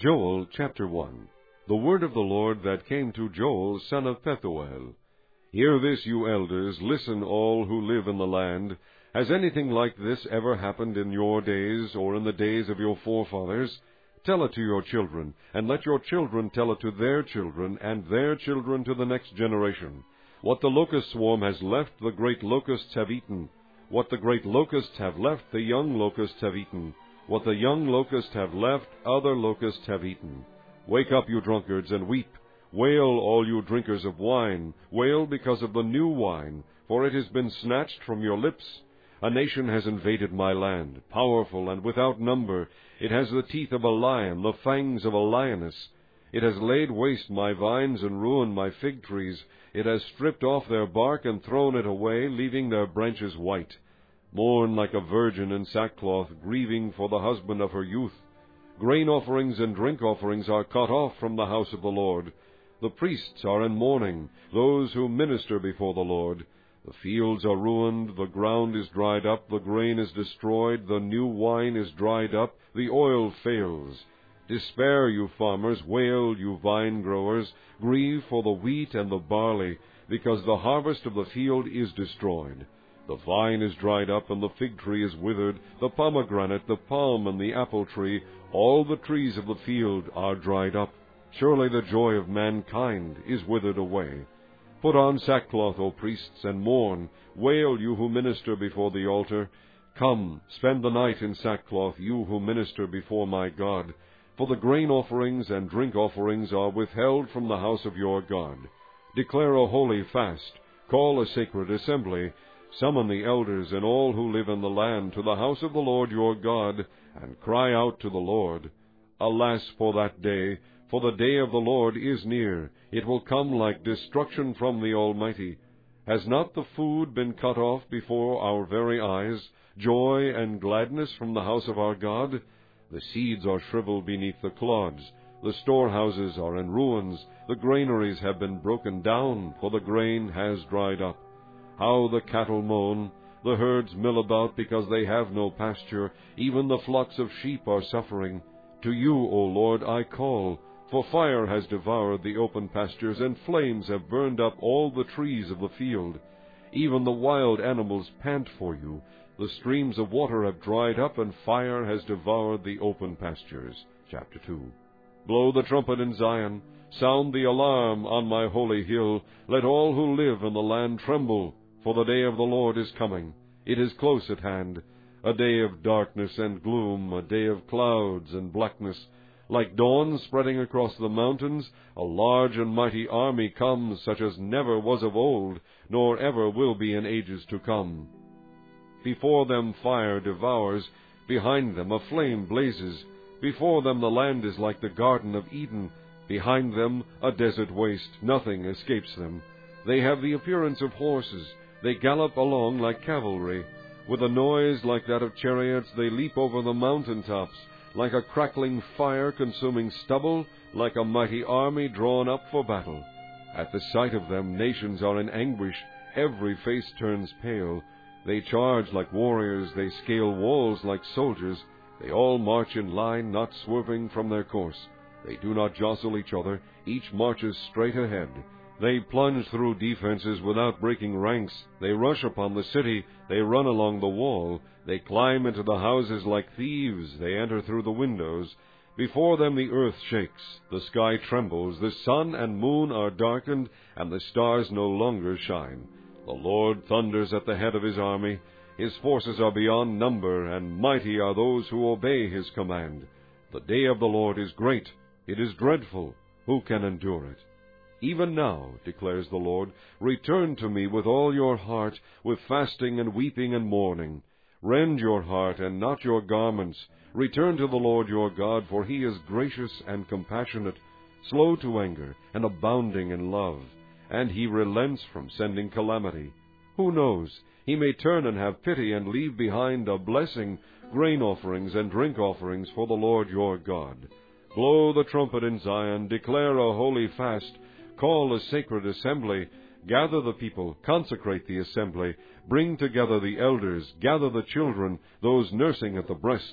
Joel chapter 1. The word of the Lord that came to Joel, son of Pethuel. Hear this, you elders, listen, all who live in the land. Has anything like this ever happened in your days, or in the days of your forefathers? Tell it to your children, and let your children tell it to their children, and their children to the next generation. What the locust swarm has left, the great locusts have eaten. What the great locusts have left, the young locusts have eaten. What the young locusts have left, other locusts have eaten. Wake up, you drunkards, and weep. Wail, all you drinkers of wine. Wail because of the new wine, for it has been snatched from your lips. A nation has invaded my land, powerful and without number. It has the teeth of a lion, the fangs of a lioness. It has laid waste my vines and ruined my fig trees. It has stripped off their bark and thrown it away, leaving their branches white. Mourn like a virgin in sackcloth, grieving for the husband of her youth. Grain offerings and drink offerings are cut off from the house of the Lord. The priests are in mourning, those who minister before the Lord. The fields are ruined, the ground is dried up, the grain is destroyed, the new wine is dried up, the oil fails. Despair, you farmers, wail, you vine growers, grieve for the wheat and the barley, because the harvest of the field is destroyed. The vine is dried up, and the fig tree is withered, the pomegranate, the palm, and the apple tree, all the trees of the field are dried up. Surely the joy of mankind is withered away. Put on sackcloth, O priests, and mourn. Wail, you who minister before the altar. Come, spend the night in sackcloth, you who minister before my God. For the grain offerings and drink offerings are withheld from the house of your God. Declare a holy fast. Call a sacred assembly. Summon the elders and all who live in the land to the house of the Lord your God, and cry out to the Lord. Alas for that day, for the day of the Lord is near. It will come like destruction from the Almighty. Has not the food been cut off before our very eyes, joy and gladness from the house of our God? The seeds are shriveled beneath the clods. The storehouses are in ruins. The granaries have been broken down, for the grain has dried up. How the cattle moan! The herds mill about because they have no pasture. Even the flocks of sheep are suffering. To you, O Lord, I call, for fire has devoured the open pastures, and flames have burned up all the trees of the field. Even the wild animals pant for you. The streams of water have dried up, and fire has devoured the open pastures. Chapter 2. Blow the trumpet in Zion. Sound the alarm on my holy hill. Let all who live in the land tremble. For the day of the Lord is coming. It is close at hand. A day of darkness and gloom, a day of clouds and blackness. Like dawn spreading across the mountains, a large and mighty army comes, such as never was of old, nor ever will be in ages to come. Before them fire devours, behind them a flame blazes. Before them the land is like the Garden of Eden. Behind them a desert waste, nothing escapes them. They have the appearance of horses. They gallop along like cavalry. With a noise like that of chariots, they leap over the mountain tops, like a crackling fire consuming stubble, like a mighty army drawn up for battle. At the sight of them, nations are in anguish. Every face turns pale. They charge like warriors. They scale walls like soldiers. They all march in line, not swerving from their course. They do not jostle each other. Each marches straight ahead. They plunge through defenses without breaking ranks. They rush upon the city. They run along the wall. They climb into the houses like thieves. They enter through the windows. Before them the earth shakes. The sky trembles. The sun and moon are darkened, and the stars no longer shine. The Lord thunders at the head of his army. His forces are beyond number, and mighty are those who obey his command. The day of the Lord is great. It is dreadful. Who can endure it? Even now, declares the Lord, return to me with all your heart, with fasting and weeping and mourning. Rend your heart and not your garments. Return to the Lord your God, for he is gracious and compassionate, slow to anger and abounding in love, and he relents from sending calamity. Who knows? He may turn and have pity and leave behind a blessing, grain offerings and drink offerings for the Lord your God. Blow the trumpet in Zion, declare a holy fast, call a sacred assembly, gather the people, consecrate the assembly, bring together the elders, gather the children, those nursing at the breast.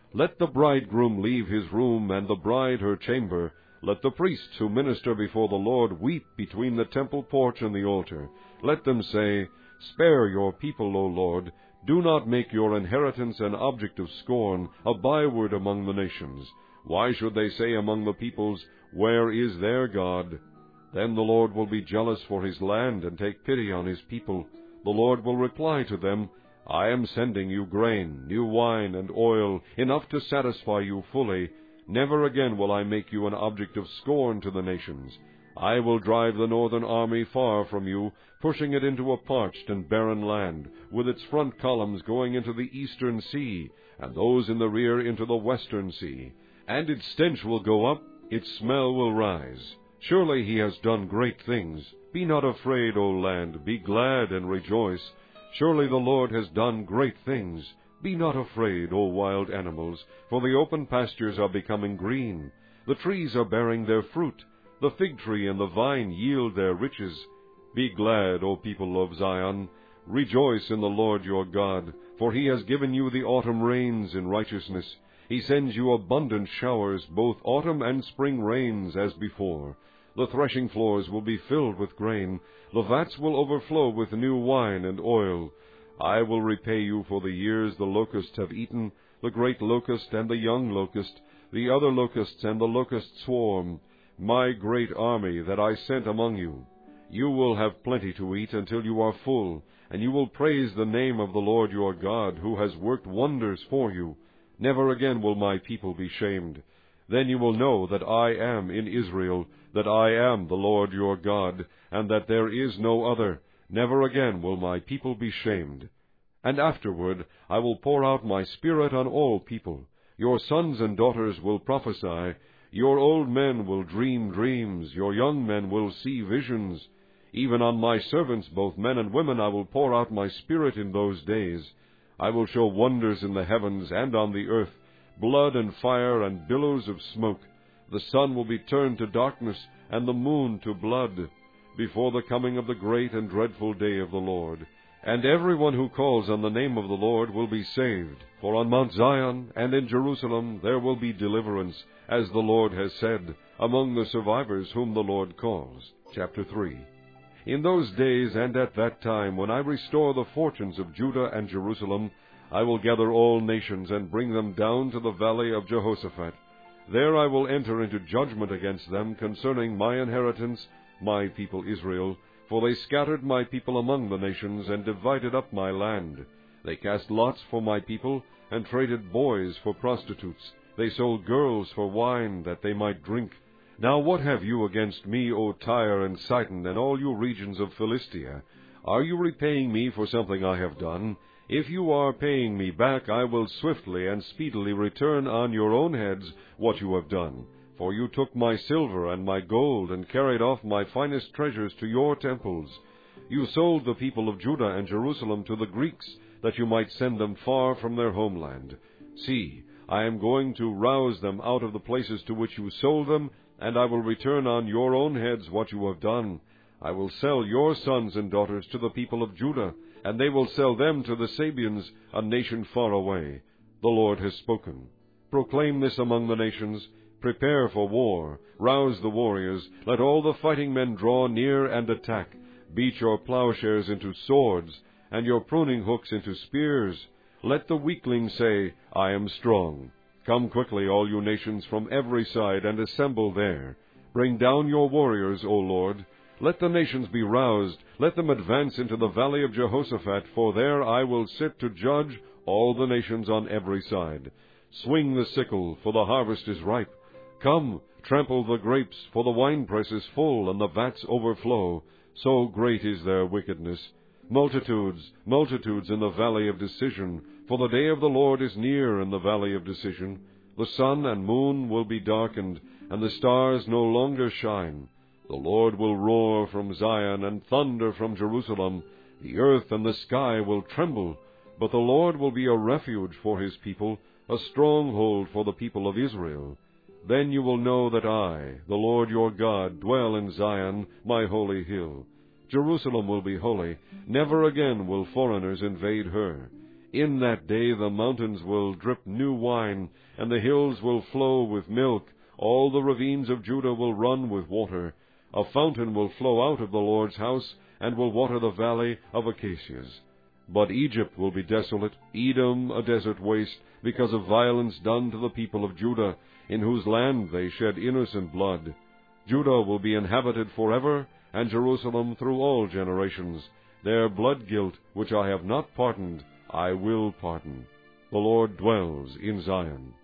Let the bridegroom leave his room, and the bride her chamber. Let the priests who minister before the Lord weep between the temple porch and the altar. Let them say, Spare your people, O Lord. Do not make your inheritance an object of scorn, a byword among the nations. Why should they say among the peoples, Where is their God? Then the Lord will be jealous for his land and take pity on his people. The Lord will reply to them, I am sending you grain, new wine, and oil, enough to satisfy you fully. Never again will I make you an object of scorn to the nations. I will drive the northern army far from you, pushing it into a parched and barren land, with its front columns going into the eastern sea, and those in the rear into the western sea. And its stench will go up, its smell will rise. Surely he has done great things. Be not afraid, O land, be glad and rejoice. Surely the Lord has done great things. Be not afraid, O wild animals, for the open pastures are becoming green. The trees are bearing their fruit. The fig tree and the vine yield their riches. Be glad, O people of Zion. Rejoice in the Lord your God, for he has given you the autumn rains in righteousness. He sends you abundant showers, both autumn and spring rains, as before. The threshing floors will be filled with grain. The vats will overflow with new wine and oil. I will repay you for the years the locusts have eaten, the great locust and the young locust, the other locusts and the locust swarm, my great army that I sent among you. You will have plenty to eat until you are full, and you will praise the name of the Lord your God, who has worked wonders for you. Never again will my people be shamed. Then you will know that I am in Israel, that I am the Lord your God, and that there is no other. Never again will my people be shamed. And afterward I will pour out my Spirit on all people. Your sons and daughters will prophesy. Your old men will dream dreams. Your young men will see visions. Even on my servants, both men and women, I will pour out my Spirit in those days. I will show wonders in the heavens and on the earth, blood and fire and billows of smoke. The sun will be turned to darkness, and the moon to blood, before the coming of the great and dreadful day of the Lord. And everyone who calls on the name of the Lord will be saved. For on Mount Zion and in Jerusalem there will be deliverance, as the Lord has said, among the survivors whom the Lord calls. Chapter 3. In those days and at that time, when I restore the fortunes of Judah and Jerusalem, I will gather all nations and bring them down to the valley of Jehoshaphat. There I will enter into judgment against them concerning my inheritance, my people Israel, for they scattered my people among the nations and divided up my land. They cast lots for my people and traded boys for prostitutes. They sold girls for wine that they might drink. Now what have you against me, O Tyre and Sidon, and all you regions of Philistia? Are you repaying me for something I have done? If you are paying me back, I will swiftly and speedily return on your own heads what you have done. For you took my silver and my gold, and carried off my finest treasures to your temples. You sold the people of Judah and Jerusalem to the Greeks, that you might send them far from their homeland. See, I am going to rouse them out of the places to which you sold them, and I will return on your own heads what you have done. I will sell your sons and daughters to the people of Judah, and they will sell them to the Sabeans, a nation far away. The Lord has spoken. Proclaim this among the nations. Prepare for war. Rouse the warriors. Let all the fighting men draw near and attack. Beat your plowshares into swords, and your pruning hooks into spears. Let the weakling say, I am strong. Come quickly, all you nations, from every side, and assemble there. Bring down your warriors, O Lord. Let the nations be roused. Let them advance into the valley of Jehoshaphat, for there I will sit to judge all the nations on every side. Swing the sickle, for the harvest is ripe. Come, trample the grapes, for the winepress is full, and the vats overflow. So great is their wickedness. Multitudes, multitudes in the valley of decision, for the day of the Lord is near in the valley of decision. The sun and moon will be darkened, and the stars no longer shine. The Lord will roar from Zion, and thunder from Jerusalem. The earth and the sky will tremble, but the Lord will be a refuge for his people, a stronghold for the people of Israel. Then you will know that I, the Lord your God, dwell in Zion, my holy hill. Jerusalem will be holy. Never again will foreigners invade her. In that day the mountains will drip new wine, and the hills will flow with milk. All the ravines of Judah will run with water. A fountain will flow out of the Lord's house, and will water the valley of acacias. But Egypt will be desolate, Edom a desert waste, because of violence done to the people of Judah, in whose land they shed innocent blood. Judah will be inhabited forever, and Jerusalem through all generations. Their blood guilt, which I have not pardoned, I will pardon. The Lord dwells in Zion.